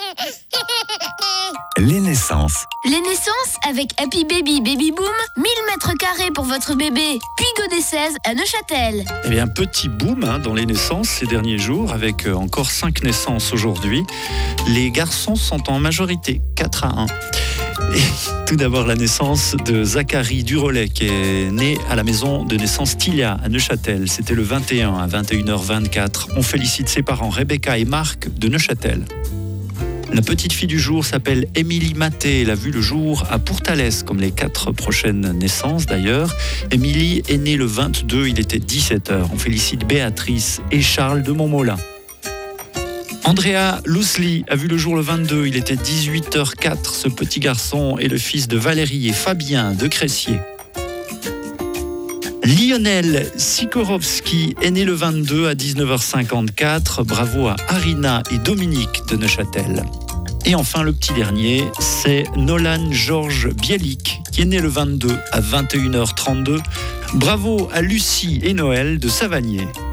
Les naissances. Les naissances avec Happy Baby Baby Boom, 1000 mètres carrés pour votre bébé. Puis Godet 16 à Neuchâtel. Eh bien, petit boom dans les naissances ces derniers jours, avec encore 5 naissances aujourd'hui. Les garçons sont en majorité, 4 à 1. Et tout d'abord, la naissance de Zachary Durollet, qui est né à la maison de naissance Tilia à Neuchâtel. C'était le 21 à 21h24. On félicite ses parents Rebecca et Marc de Neuchâtel. La petite fille du jour s'appelle Émilie Maté. Elle a vu le jour à Pourtalès, comme les 4 prochaines naissances d'ailleurs. Émilie est née le 22, il était 17h. On félicite Béatrice et Charles de Montmolin. Andrea Lousli a vu le jour le 22, il était 18h04. Ce petit garçon est le fils de Valérie et Fabien de Cressier. Lionel Sikorovski est né le 22 à 19h54. Bravo à Arina et Dominique de Neuchâtel. Et enfin, le petit dernier, c'est Nolan Georges Bielik, qui est né le 22 à 21h32. Bravo à Lucie et Noël de Savagnier.